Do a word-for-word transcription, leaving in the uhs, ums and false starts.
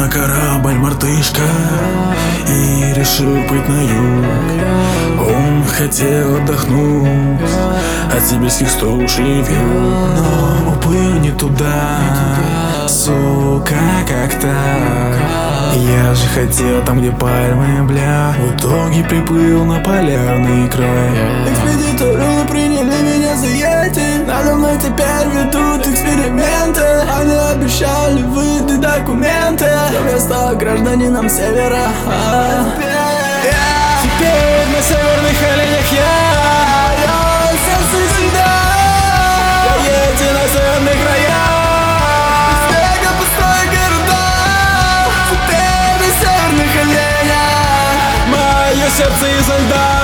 на корабль мартышка и решил плыть на юг. Он хотел отдохнуть от сибирских струж и вьюг, но уплыл не туда, сука, как так. Я же хотел там, где пальмы, бля. В итоге приплыл на полярный край. Экспедиторы приняли меня за йети. Надо мной теперь ведут эксперименты. Они обещали выдать документы, чтоб я стал гражданином севера. Теперь на северных оленях я, Я сердце всегда. я йети на северных краях. Снега пустой города. Теперь на северных оленях. Мое сердце изо льда.